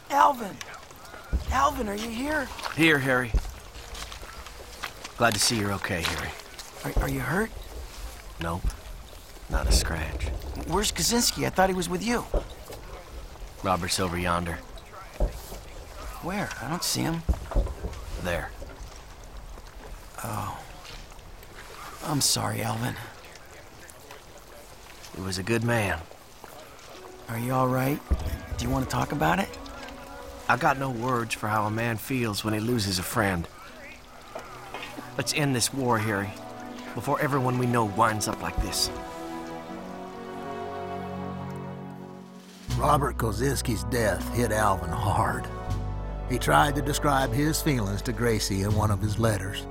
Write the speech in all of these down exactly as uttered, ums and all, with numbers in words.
Alvin! Alvin, are you here? Here, Harry. Glad to see you're okay, Harry. Are, are you hurt? Nope. Not a scratch. Where's Kaczynski? I thought he was with you. Robert's over yonder. Where? I don't see him. There. Oh. I'm sorry, Alvin. He was a good man. Are you all right? Do you want to talk about it? I got no words for how a man feels when he loses a friend. Let's end this war, Harry, before everyone we know winds up like this. Robert Kaczynski's death hit Alvin hard. He tried to describe his feelings to Gracie in one of his letters.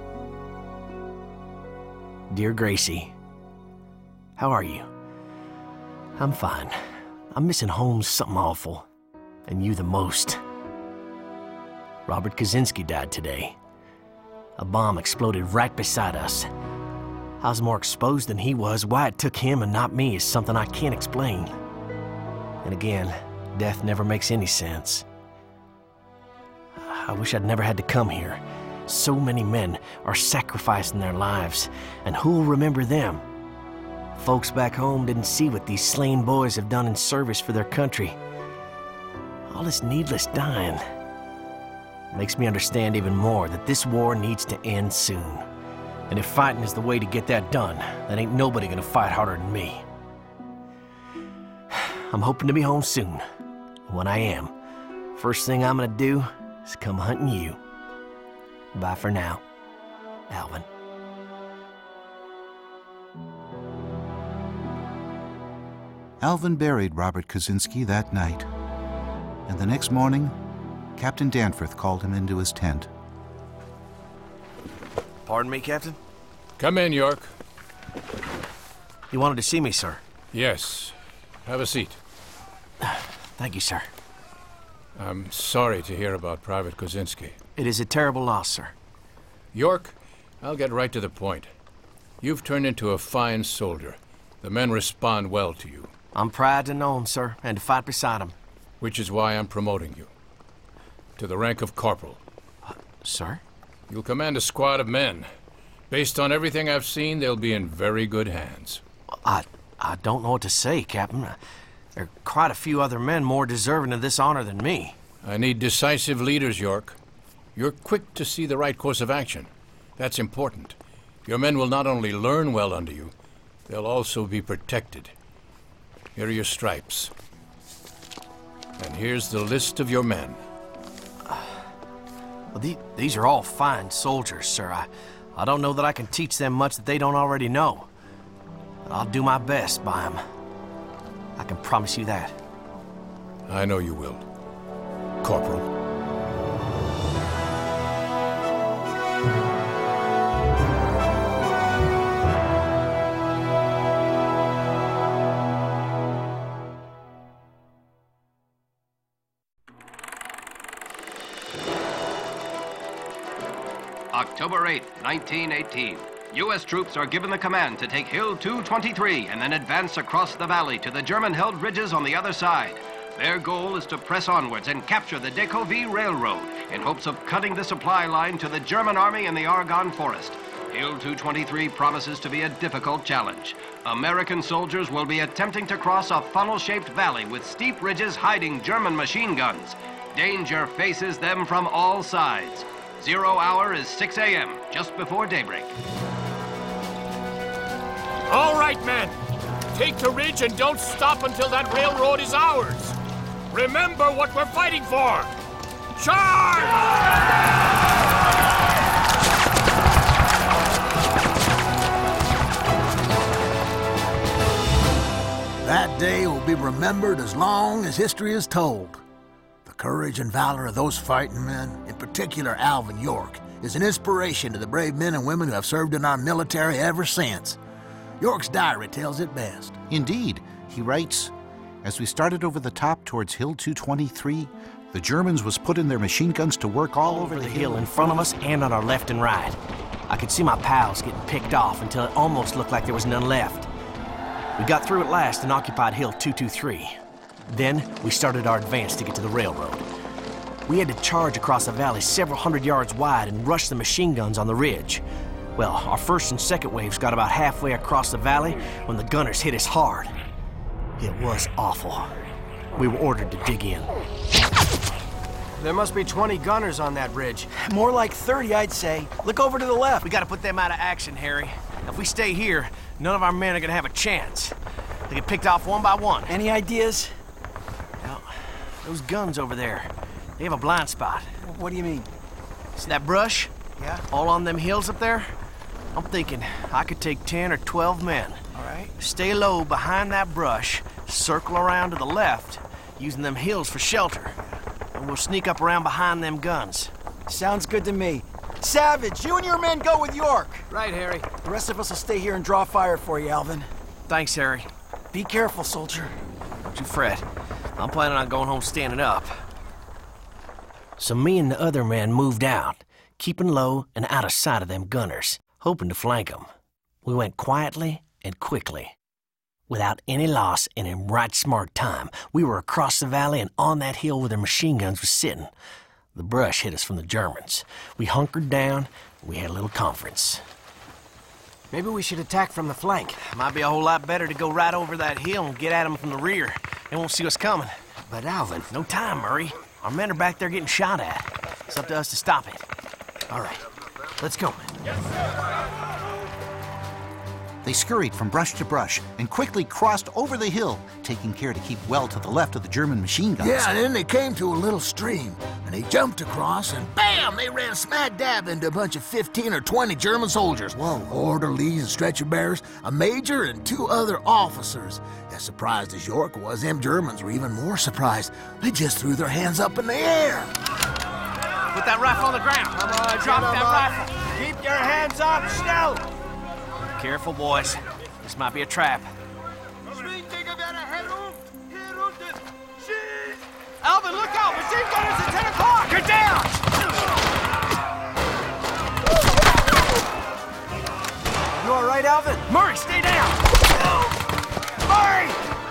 Dear Gracie, how are you? I'm fine. I'm missing home something awful, and you the most. Robert Kaczynski died today. A bomb exploded right beside us. I was more exposed than he was. Why it took him and not me is something I can't explain. And again, death never makes any sense. I wish I'd never had to come here. So many men are sacrificing their lives, and who'll remember them? Folks back home didn't see what these slain boys have done in service for their country. All this needless dying makes me understand even more that this war needs to end soon. And if fighting is the way to get that done, then ain't nobody gonna fight harder than me. I'm hoping to be home soon. When I am, first thing I'm gonna do is come hunting you. Bye for now, Alvin. Alvin buried Robert Kaczynski that night, and the next morning, Captain Danforth called him into his tent. Pardon me, Captain? Come in, York. You wanted to see me, sir? Yes. Have a seat. Thank you, sir. I'm sorry to hear about Private Kaczynski. It is a terrible loss, sir. York, I'll get right to the point. You've turned into a fine soldier. The men respond well to you. I'm proud to know him, sir, and to fight beside him. Which is why I'm promoting you. To the rank of corporal. Uh, sir? You'll command a squad of men. Based on everything I've seen, they'll be in very good hands. I... I don't know what to say, Captain. There are quite a few other men more deserving of this honor than me. I need decisive leaders, York. You're quick to see the right course of action. That's important. Your men will not only learn well under you, they'll also be protected. Here are your stripes. And here's the list of your men. Uh, well, the, these are all fine soldiers, sir. I, I don't know that I can teach them much that they don't already know. But I'll do my best by them. I can promise you that. I know you will, Corporal. October eighth, nineteen eighteen. U S troops are given the command to take Hill two twenty-three and then advance across the valley to the German-held ridges on the other side. Their goal is to press onwards and capture the Decauville Railroad in hopes of cutting the supply line to the German army in the Argonne Forest. Hill two twenty-three promises to be a difficult challenge. American soldiers will be attempting to cross a funnel-shaped valley with steep ridges hiding German machine guns. Danger faces them from all sides. Zero hour is six A M, just before daybreak. All right, men. Take the ridge and don't stop until that railroad is ours. Remember what we're fighting for. Charge! That day will be remembered as long as history is told. The courage and valor of those fighting men, in particular Alvin York, is an inspiration to the brave men and women who have served in our military ever since. York's diary tells it best. Indeed, he writes, as we started over the top towards Hill two twenty-three, the Germans was putting their machine guns to work all over the hill in front of us and on our left and right. I could see my pals getting picked off until it almost looked like there was none left. We got through at last and occupied Hill two twenty-three. Then we started our advance to get to the railroad. We had to charge across a valley several hundred yards wide and rush the machine guns on the ridge. Well, our first and second waves got about halfway across the valley when the gunners hit us hard. It was awful. We were ordered to dig in. There must be twenty gunners on that ridge. More like thirty, I'd say. Look over to the left. We gotta put them out of action, Harry. If we stay here, none of our men are gonna have a chance. They get picked off one by one. Any ideas? Well, those guns over there, they have a blind spot. What do you mean? See that brush? Yeah? All on them hills up there? I'm thinking I could take ten or twelve men. All right. Stay low behind that brush, circle around to the left, using them hills for shelter. And we'll sneak up around behind them guns. Sounds good to me. Savage, you and your men go with York. Right, Harry. The rest of us will stay here and draw fire for you, Alvin. Thanks, Harry. Be careful, soldier. Don't you fret. I'm planning on going home standing up. So me and the other men moved out, keeping low and out of sight of them gunners, hoping to flank them. We went quietly and quickly. Without any loss and in right smart time, we were across the valley and on that hill where their machine guns were sitting. The brush hit us from the Germans. We hunkered down, and we had a little conference. Maybe we should attack from the flank. Might be a whole lot better to go right over that hill and get at them from the rear. They won't see us coming. But Alvin... No time, Murray. Our men are back there getting shot at. It's up to us to stop it. All right, let's go. They scurried from brush to brush and quickly crossed over the hill, taking care to keep well to the left of the German machine guns. Yeah, and then they came to a little stream, and they jumped across, and bam! They ran smack dab into a bunch of fifteen or twenty German soldiers. Whoa. Orderlies and stretcher bearers, a major and two other officers. As surprised as York was, them Germans were even more surprised. They just threw their hands up in the air. Put that rifle on the ground. Come on, drop that rifle. Keep your hands up, still. Careful, boys. This might be a trap. Alvin, look out! Machine gunners at ten o'clock! Get down! You all right, Alvin? Murray, stay down! Murray!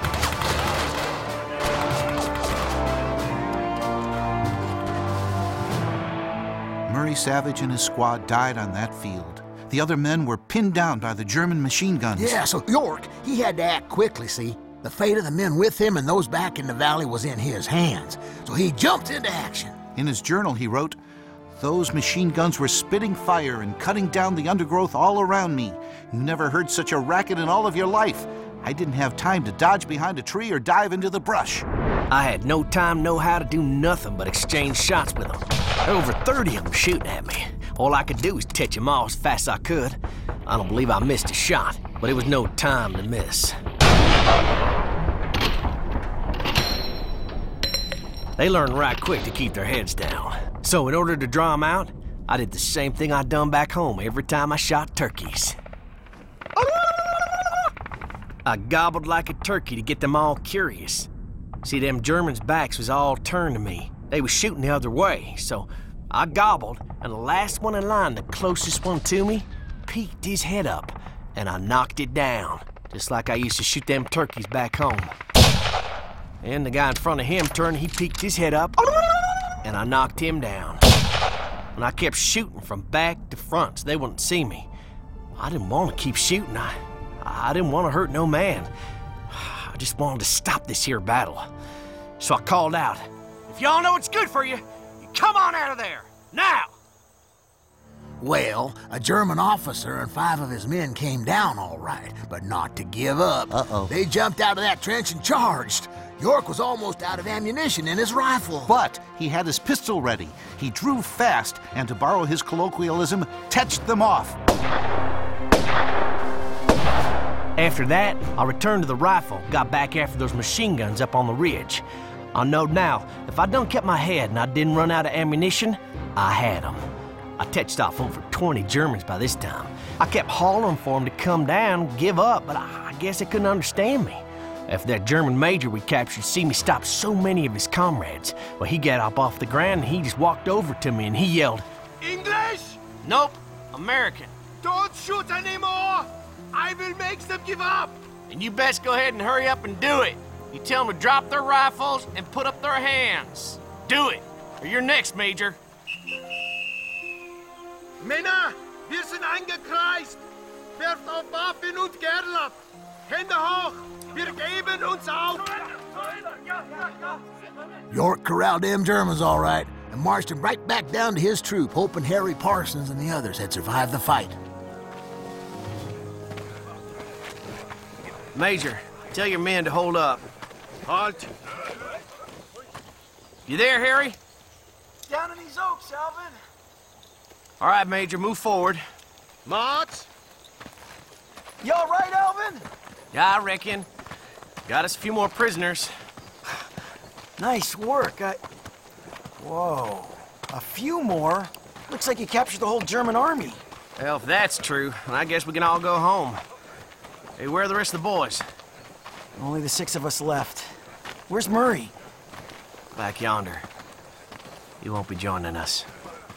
Murray Savage and his squad died on that field. The other men were pinned down by the German machine guns. Yeah, so York, he had to act quickly, see? The fate of the men with him and those back in the valley was in his hands, so he jumped into action. In his journal, he wrote, "Those machine guns were spitting fire and cutting down the undergrowth all around me. You never heard such a racket in all of your life. I didn't have time to dodge behind a tree or dive into the brush." I had no time, no how to do nothing but exchange shots with them. There were over thirty of them shooting at me. All I could do was touch them all as fast as I could. I don't believe I missed a shot, but it was no time to miss. They learned right quick to keep their heads down. So in order to draw them out, I did the same thing I'd done back home every time I shot turkeys. I gobbled like a turkey to get them all curious. See, them Germans' backs was all turned to me. They was shooting the other way, so I gobbled, and the last one in line, the closest one to me, peeked his head up, and I knocked it down, just like I used to shoot them turkeys back home. And the guy in front of him turned, he peeked his head up, and I knocked him down. And I kept shooting from back to front so they wouldn't see me. I didn't want to keep shooting. I, I didn't want to hurt no man. I just wanted to stop this here battle. So I called out, "If y'all know what's good for you, you come on out of there, now!" Well, a German officer and five of his men came down all right, but not to give up. Uh-oh. They jumped out of that trench and charged. York was almost out of ammunition in his rifle. But he had his pistol ready. He drew fast, and to borrow his colloquialism, tetched them off. After that, I returned to the rifle, got back after those machine guns up on the ridge. I know now, if I done kept my head and I didn't run out of ammunition, I had them. I touched off them for twenty Germans by this time. I kept hollering for them to come down, give up, but I, I guess they couldn't understand me. After that German major we captured see me stop so many of his comrades, well, he got up off the ground and he just walked over to me and he yelled, English? "Nope, American. Don't shoot anymore! I will make them give up! And you best go ahead and hurry up and do it. You tell them to drop their rifles and put up their hands. Do it, or you're next, Major. Männer, wir sind eingekreist. Werft auf Waffen und Gerlach. Hände hoch. Wir geben uns auf. York corralled them Germans all right and marched them right back down to his troop, hoping Harry Parsons and the others had survived the fight. Major, tell your men to hold up. Halt. You there, Harry? Down in these oaks, Alvin. All right, Major, move forward. March. You all right, Alvin? Yeah, I reckon. Got us a few more prisoners. Nice work. I... Whoa. A few more? Looks like you captured the whole German army. Well, if that's true, then I guess we can all go home. Hey, where are the rest of the boys? Only the six of us left. Where's Murray? Back yonder. He won't be joining us.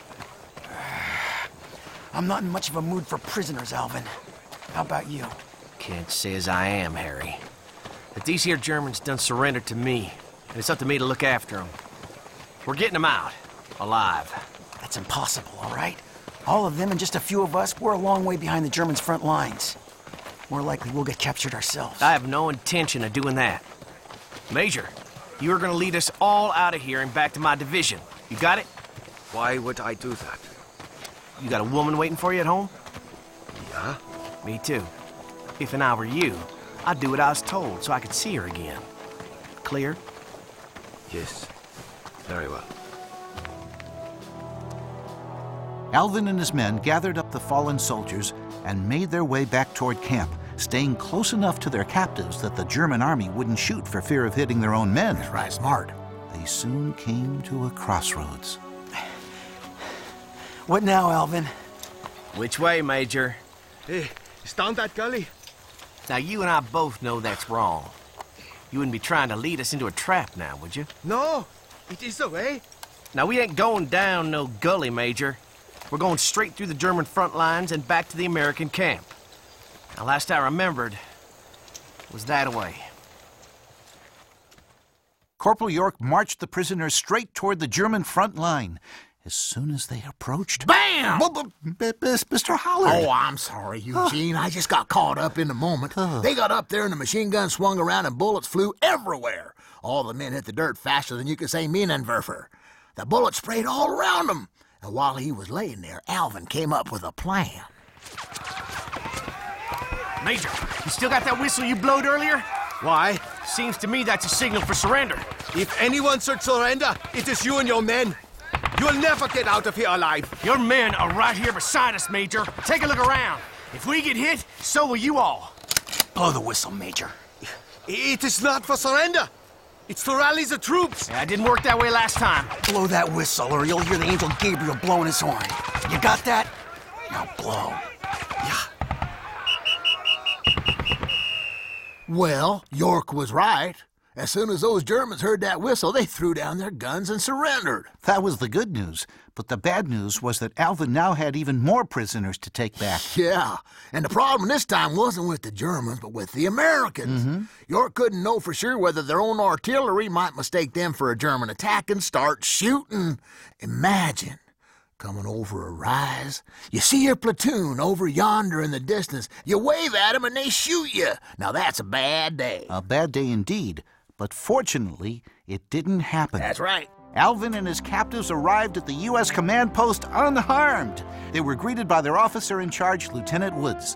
I'm not in much of a mood for prisoners, Alvin. How about you? Can't say as I am, Harry. But these here Germans done surrendered to me, and it's up to me to look after them. We're getting them out, alive. That's impossible, all right? All of them and just a few of us, we're a long way behind the Germans' front lines. More likely we'll get captured ourselves. I have no intention of doing that. Major, you are gonna lead us all out of here and back to my division. You got it? Why would I do that? You got a woman waiting for you at home? Yeah? Me too. If and I were you, I'd do what I was told so I could see her again. Clear? Yes. Very well. Alvin and his men gathered up the fallen soldiers and made their way back toward camp, staying close enough to their captives that the German army wouldn't shoot for fear of hitting their own men. That's right, smart. They soon came to a crossroads. What now, Alvin? Which way, Major? Hey, it's down that gully. Now, you and I both know that's wrong. You wouldn't be trying to lead us into a trap now, would you? No, it is the way. Now, we ain't going down no gully, Major. We're going straight through the German front lines and back to the American camp. Now, last I remembered was that way. Corporal York marched the prisoners straight toward the German front line. As soon as they approached... Bam! Well, but, but, Mister Holler... Oh, I'm sorry, Eugene. I just got caught up in the moment. They got up there and the machine gun swung around and bullets flew everywhere. All the men hit the dirt faster than you could say Minenwerfer. The bullets sprayed all around them. And while he was laying there, Alvin came up with a plan. Major, you still got that whistle you blowed earlier? Why? Seems to me that's a signal for surrender. If anyone should surrender, it is you and your men. You'll never get out of here alive. Your men are right here beside us, Major. Take a look around. If we get hit, so will you all. Blow the whistle, Major. It is not for surrender. It's to rally the troops. Yeah, it didn't work that way last time. Blow that whistle or you'll hear the angel Gabriel blowing his horn. You got that? Now blow. Yeah. Well, York was right. As soon as those Germans heard that whistle, they threw down their guns and surrendered. That was the good news, but the bad news was that Alvin now had even more prisoners to take back. Yeah, and the problem this time wasn't with the Germans, but with the Americans. Mm-hmm. York couldn't know for sure whether their own artillery might mistake them for a German attack and start shooting. Imagine coming over a rise. You see your platoon over yonder in the distance. You wave at them and they shoot you. Now that's a bad day. A bad day indeed. But fortunately, it didn't happen. That's right. Alvin and his captives arrived at the U S command post unharmed. They were greeted by their officer in charge, Lieutenant Woods.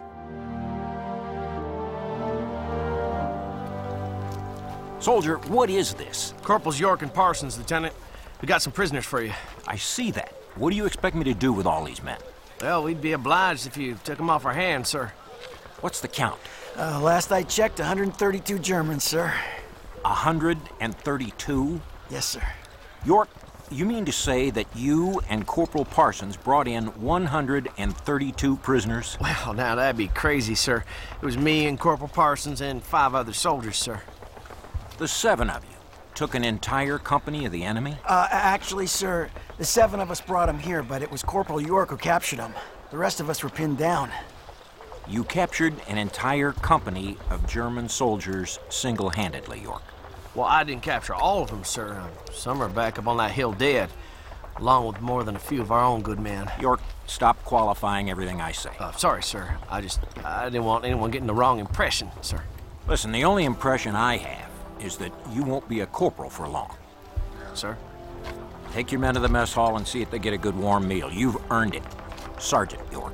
Soldier, what is this? Corporals York and Parsons, Lieutenant. We got some prisoners for you. I see that. What do you expect me to do with all these men? Well, we'd be obliged if you took them off our hands, sir. What's the count? Uh, last I checked, one hundred thirty-two Germans, sir. one hundred thirty-two? Yes, sir. York, you mean to say that you and Corporal Parsons brought in one hundred thirty-two prisoners? Well, now that'd be crazy, sir. It was me and Corporal Parsons and five other soldiers, sir. The seven of you took an entire company of the enemy? Uh, actually, sir, the seven of us brought him here, but it was Corporal York who captured him. The rest of us were pinned down. You captured an entire company of German soldiers single-handedly, York. Well, I didn't capture all of them, sir. Some are back up on that hill dead, along with more than a few of our own good men. York, stop qualifying everything I say. Uh, sorry, sir. I just, I didn't want anyone getting the wrong impression, sir. Listen, the only impression I have is that you won't be a corporal for long. Sir? Take your men to the mess hall and see if they get a good warm meal. You've earned it. Sergeant York.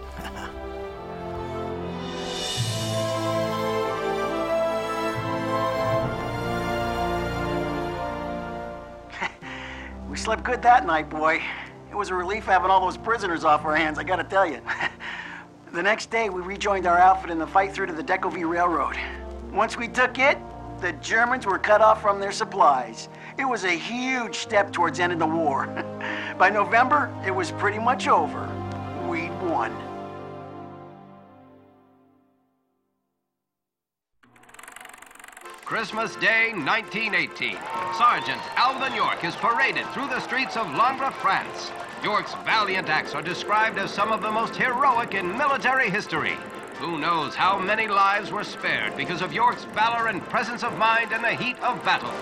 We slept good that night, boy. It was a relief having all those prisoners off our hands, I gotta tell you. The next day, we rejoined our outfit in the fight through to the Decauville Railroad. Once we took it, the Germans were cut off from their supplies. It was a huge step towards ending the war. By November, it was pretty much over. We'd won. Christmas Day, nineteen eighteen. Sergeant Alvin York is paraded through the streets of Langres, France. York's valiant acts are described as some of the most heroic in military history. Who knows how many lives were spared because of York's valor and presence of mind in the heat of battle.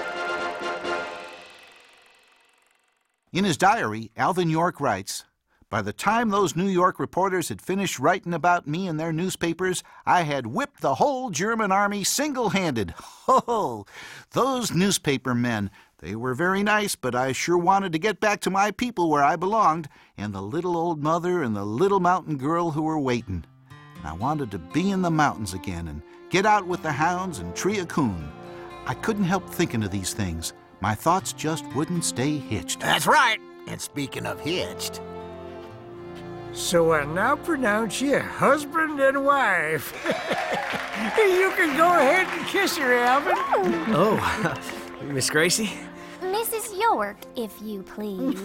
In his diary, Alvin York writes, "By the time those New York reporters had finished writing about me in their newspapers, I had whipped the whole German army single-handed. Ho! Those newspaper men, they were very nice, but I sure wanted to get back to my people where I belonged, and the little old mother and the little mountain girl who were waiting. And I wanted to be in the mountains again and get out with the hounds and tree a coon. I couldn't help thinking of these things. My thoughts just wouldn't stay hitched." That's right. And speaking of hitched, so I now pronounce you husband and wife. You can go ahead and kiss her, Alvin. Oh, Miss Gracie? Missus York, if you please.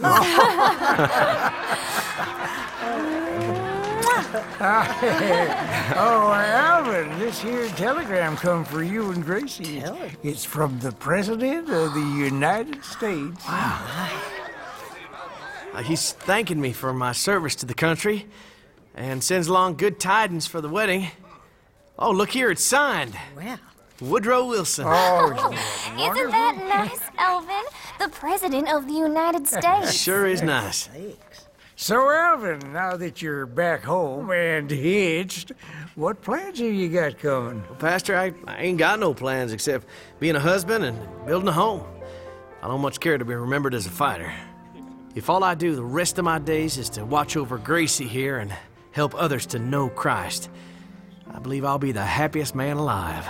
Oh, Alvin, this here telegram come for you and Gracie. It's from the President of the United States. Wow. Uh, he's thanking me for my service to the country and sends along good tidings for the wedding. Oh, look here, it's signed. Wow. Woodrow Wilson. Oh, isn't that nice, Alvin? The President of the United States. Sure is nice. So, Alvin, now that you're back home and hitched, what plans have you got coming? Well, Pastor, I, I ain't got no plans except being a husband and building a home. I don't much care to be remembered as a fighter. If all I do the rest of my days is to watch over Gracie here and help others to know Christ, I believe I'll be the happiest man alive.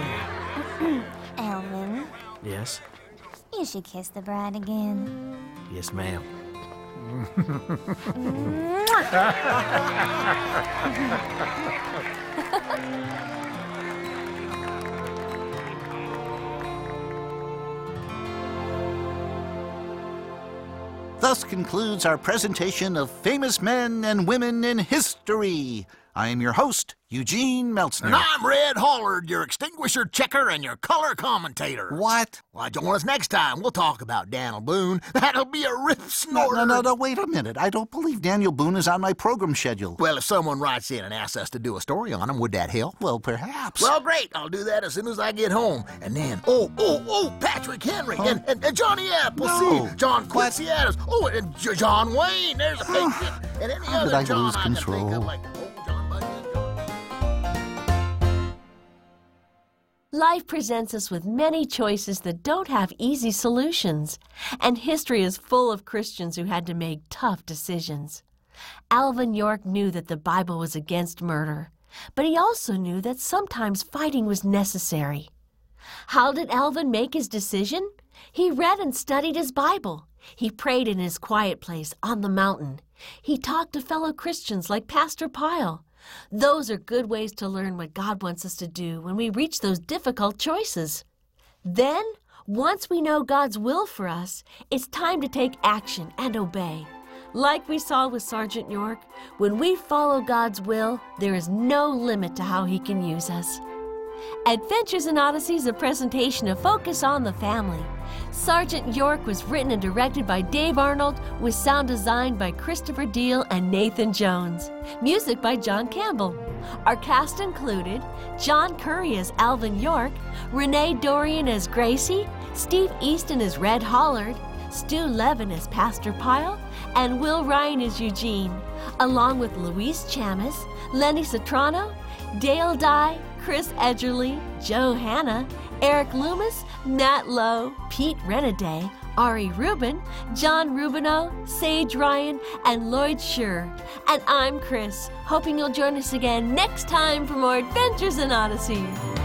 Alvin, Yes? you should kiss the bride again. Yes, ma'am. Thus concludes our presentation of famous men and women in history. I am your host, Eugene Meltzner. and I'm Red Hollard, your extinguisher checker and your color commentator. What? Why, join us next time. We'll talk about Daniel Boone. That'll be a rip No, snorter. no, no, no, wait a minute. I don't believe Daniel Boone is on my program schedule. Well, if someone writes in and asks us to do a story on him, would that help? Well, perhaps. Well, great. I'll do that as soon as I get home. And then, oh, oh, oh, Patrick Henry Huh? and, and, and Johnny Appleseed, No. John Quincy Adams, oh, and J- John Wayne. There's a patriot. And any How other did I John lose I can think control? of, like, oh, John Bunyan, John... Life presents us with many choices that don't have easy solutions, and history is full of Christians who had to make tough decisions. Alvin York knew that the Bible was against murder, but he also knew that sometimes fighting was necessary. How did Alvin make his decision? He read and studied his Bible. He prayed in his quiet place on the mountain. He talked to fellow Christians like Pastor Pyle. Those are good ways to learn what God wants us to do when we reach those difficult choices. Then, once we know God's will for us, it's time to take action and obey. Like we saw with Sergeant York, when we follow God's will, there is no limit to how He can use us. Adventures in Odyssey is a presentation of Focus on the Family. Sergeant York was written and directed by Dave Arnold, with sound designed by Christopher Deal and Nathan Jones. Music by John Campbell. Our cast included John Curry as Alvin York, Renee Dorian as Gracie, Steve Easton as Red Hollard, Stu Levin as Pastor Pyle, and Will Ryan as Eugene, along with Luis Chamis, Lenny Sotrano, Dale Dye, Chris Edgerly, Joe Hanna, Eric Loomis, Matt Lowe, Pete Renaday, Ari Rubin, John Rubino, Sage Ryan, and Lloyd Schur. And I'm Chris, hoping you'll join us again next time for more Adventures in Odyssey.